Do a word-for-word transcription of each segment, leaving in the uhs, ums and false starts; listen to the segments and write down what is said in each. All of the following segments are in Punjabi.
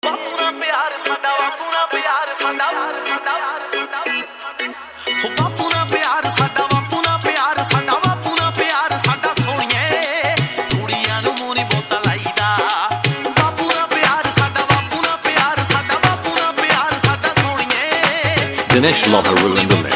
ਬਾਪੂ ਨਾਲ ਪਿਆਰ ਸਾਡਾ, ਬਾਪੂ ਨਾਲ ਪਿਆਰ ਸਾਡਾ, ਹੋ ਬਾਪੂ ਨਾਲ ਪਿਆਰ ਸਾਡਾ, ਬਾਪੂ ਨਾਲ ਪਿਆਰ ਸਾਡਾ, ਬਾਪੂ ਨਾਲ ਪਿਆਰ ਸਾਡਾ ਸੋਹਣੀਏ, ਕੁੜੀਆਂ ਨੂੰ ਮੂੰਹ ਨੀ ਬਹੁਤਾ ਲਾਈਦਾ। ਬਾਪੂ ਨਾਲ ਪਿਆਰ ਸਾਡਾ, ਬਾਪੂ ਨਾਲ ਪਿਆਰ ਸਾਡਾ, ਬਾਪੂ ਨਾਲ ਪਿਆਰ ਸਾਡਾ ਸੋਹਣੀਏ। Dinesh Loharu in the mix.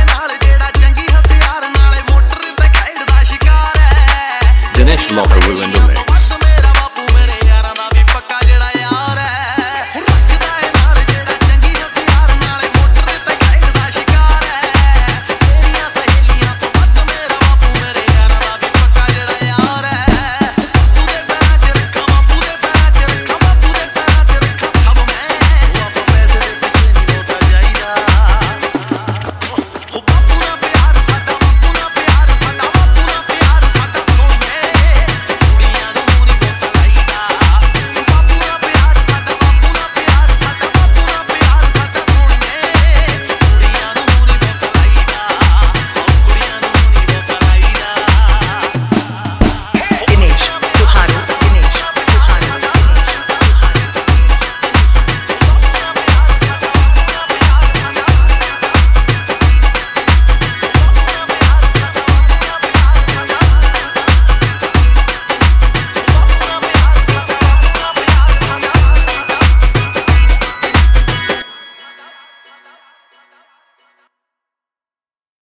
Dinesh Loharu in the